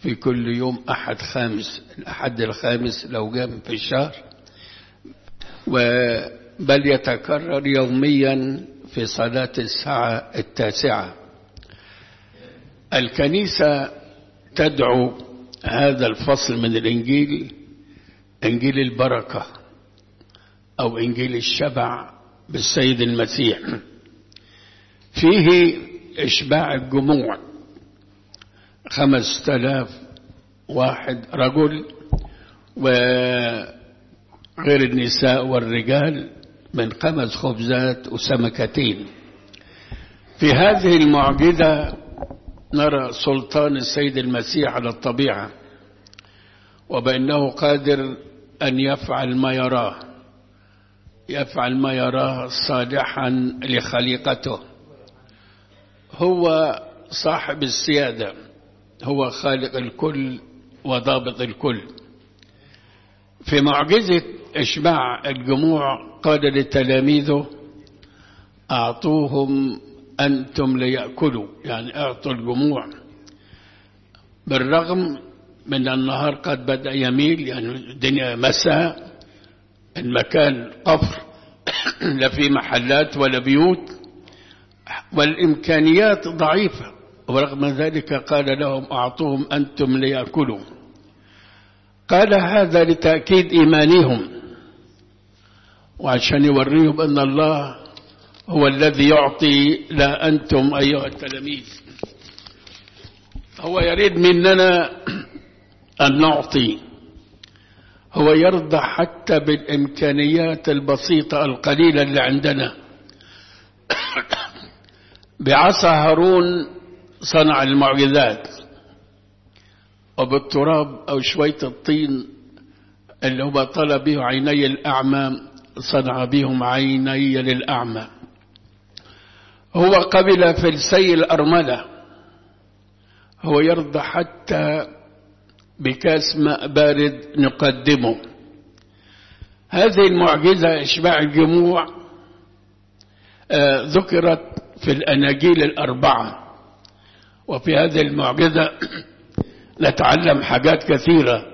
في كل يوم أحد خامس، الأحد الخامس لو جاء في الشهر، بل يتكرر يوميا في صلاة الساعة 9. الكنيسة تدعو هذا الفصل من الإنجيل إنجيل البركة أو إنجيل الشبع بالسيد المسيح. فيه إشباع الجموع 5000 واحد رجل وغير النساء والرجال من 5 خبزات وسمكتين. في هذه المعجزة نرى سلطان السيد المسيح على الطبيعة، وبأنه قادر أن يفعل ما يراه صالحا لخليقته. هو صاحب السيادة، هو خالق الكل وضابط الكل. في معجزة إشباع الجموع قال لتلاميذه أعطوهم أنتم ليأكلوا، يعني أعطوا الجموع. بالرغم من النهار قد بدأ يميل، يعني الدنيا مساء، المكان قفر لا في محلات ولا بيوت والإمكانيات ضعيفة، ورغم ذلك قال لهم أعطوهم أنتم ليأكلوا. قال هذا لتأكيد إيمانهم وعشان يوريهم أن الله هو الذي يعطي لا أنتم أيها التلاميذ. هو يريد مننا أن نعطي، هو يرضى حتى بالإمكانيات البسيطة القليلة اللي عندنا. بعصا هارون صنع المعجزات، وبالتراب أو شوية الطين اللي هو طلب به عيني الأعمى صنع بهم عيني للأعمى. هو قبل فلسي الأرملة، هو يرضى حتى بكاس ماء بارد نقدمه. هذه المعجزة إشباع الجموع ذكرت في الأناجيل 4، وفي هذه المعجزة نتعلم حاجات كثيرة.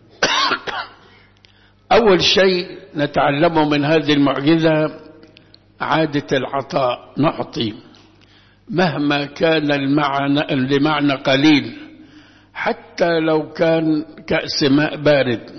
أول شيء نتعلمه من هذه المعجزة عادة العطاء، نعطي مهما كان المعنى قليل، حتى لو كان كأس ماء بارد.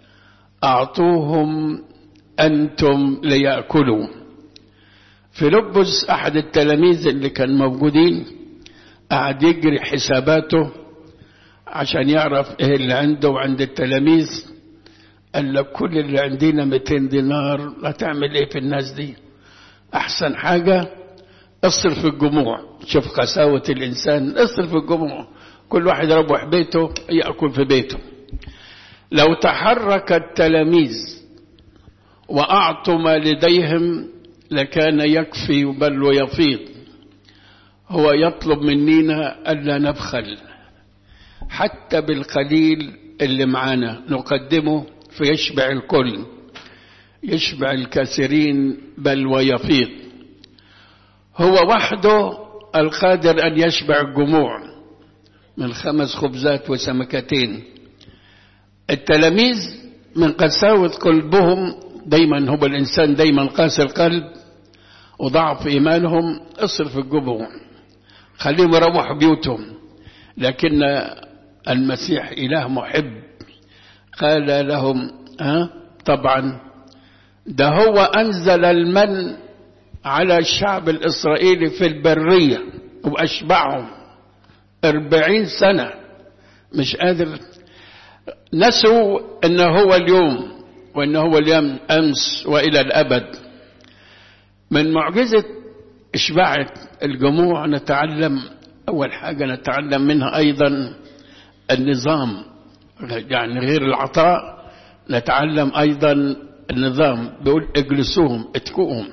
أعطوهم أنتم ليأكلوا. فيلبس أحد التلاميذ اللي كان موجودين قعد يجري حساباته عشان يعرف إيه اللي عنده وعند التلاميذ. قال لك كل اللي عندنا 200 دينار، هتعمل إيه في الناس دي؟ أحسن حاجة اصرف الجموع. شوف قساوة الإنسان، اصرف الجموع، كل واحد يروح بيته يأكل في بيته. لو تحرك التلاميذ وأعطوا ما لديهم لكان يكفي بل ويفيض. هو يطلب مننا ألا نبخل حتى بالقليل اللي معانا، نقدمه فيشبع الكل، يشبع الكثيرين بل ويفيض. هو وحده القادر أن يشبع الجموع من 5 خبزات وسمكتين. التلاميذ من قساوة قلبهم، دايما هو الإنسان دايما قاسي القلب وضعف إيمانهم، اصرف الجموع خليهم يروحوا بيوتهم. لكن المسيح إله محب قال لهم طبعا ده هو أنزل المن على الشعب الإسرائيلي في البرية وأشبعهم 40 سنة، مش قادر. نسوا أنه هو اليوم وأنه هو اليوم أمس وإلى الأبد. من معجزة إشباع الجموع نتعلم أول حاجة نتعلم منها أيضا النظام، يعني غير العطاء نتعلم أيضا النظام. بيقول اجلسوهم اتكوهم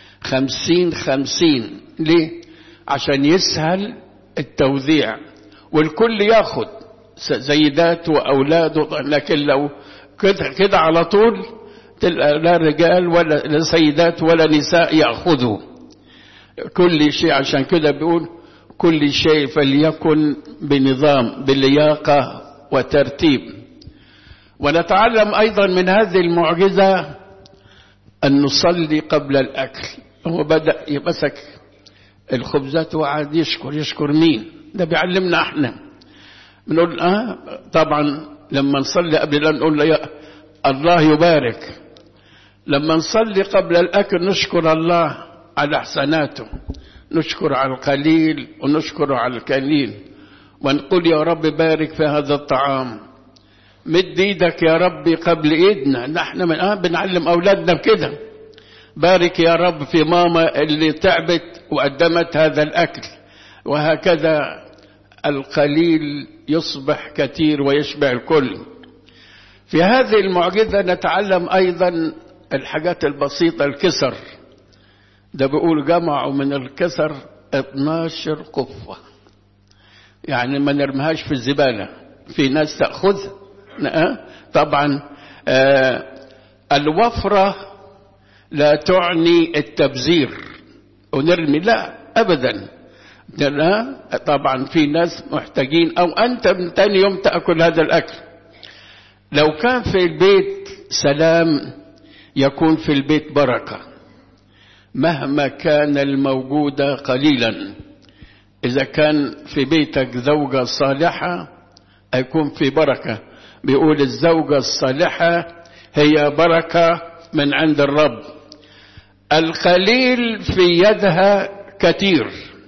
50-50. ليه؟ عشان يسهل التوزيع والكل ياخد، زيدات وأولاده. لكن لو كده على طول لا رجال ولا سيدات ولا نساء يأخذوا كل شيء. عشان كده بيقول كل شيء فليكن بنظام بلياقة وترتيب. ونتعلم أيضا من هذه المعجزة أن نصلي قبل الأكل. هو بدأ يمسك الخبزات وقعد يشكر مين؟ ده بيعلمنا احنا. بنقول طبعا لما نصلي قبل أن نقول يا الله يبارك. لما نصلي قبل الأكل نشكر الله على إحساناته، نشكر على القليل ونشكر على الكثير، ونقول يا رب بارك في هذا الطعام، مد ايدك يا ربي قبل ايدنا. نحن بنعلم اولادنا بكده، بارك يا رب في ماما اللي تعبت وقدمت هذا الاكل. وهكذا القليل يصبح كثير ويشبع الكل. في هذه المعجزة نتعلم ايضا الحاجات البسيطة. الكسر ده بيقول جمعوا من الكسر 12 قفة، يعني ما نرميهاش في الزبالة، في ناس تأخذها. طبعا الوفرة لا تعني التبذير ونرمي، لا أبدا. طبعا في ناس محتاجين، أو أنت من تاني يوم تأكل هذا الأكل. لو كان في البيت سلام يكون في البيت بركة، مهما كان الموجود قليلا. إذا كان في بيتك زوجة صالحة هيكون في بركة. بيقول الزوجة الصالحة هي بركة من عند الرب. القليل في يدها كثير.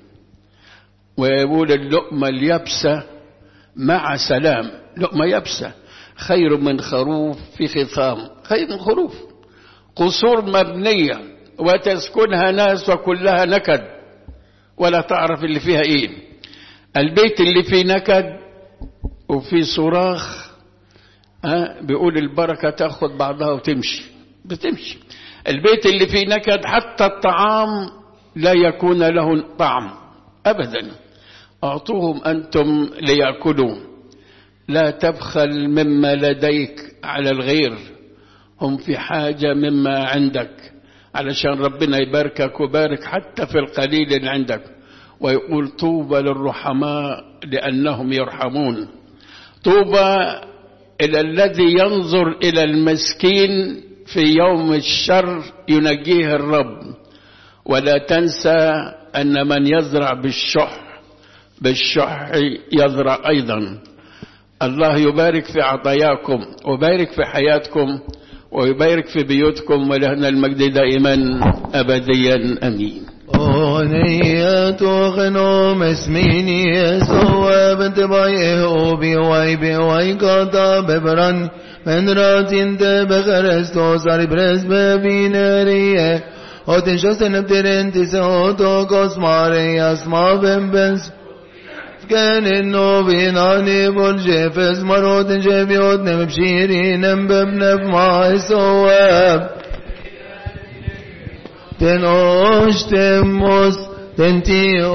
ويقول اللقمة اليابسة مع سلام. لقمة يابسة خير من خروف في خصام، خير من خروف. قصور مبنية وتسكنها ناس وكلها نكد ولا تعرف اللي فيها ايه. البيت اللي فيه نكد وفي صراخ بيقول البركة تأخذ بعضها وتمشي، بتمشي. البيت اللي فيه نكد حتى الطعام لا يكون له طعم أبدا. أعطوهم أنتم ليأكلوا، لا تبخل مما لديك على الغير، هم في حاجة مما عندك، علشان ربنا يباركك وبارك حتى في القليل اللي عندك. ويقول طوبى للرحماء لأنهم يرحمون. طوبى إلى الذي ينظر إلى المسكين في يوم الشر ينجيه الرب. ولا تنسى أن من يزرع بالشح يزرع أيضا. الله يبارك في عطاياكم ويبارك في حياتكم ويبارك في بيوتكم، ولهنا المجد دائما أبديا أمين. أغنية غنوم اسميني يسوع بنت بايه وبي واي قطع ببران من راتين بخرستو صار برز ببيناريه وتنشست نبترين تسوتو قسماري اسما بنبنس كان النوبيناني بالجفز مرود جبيوت نمبشيرين ببنب ما يسواب تنوش تموس تنتي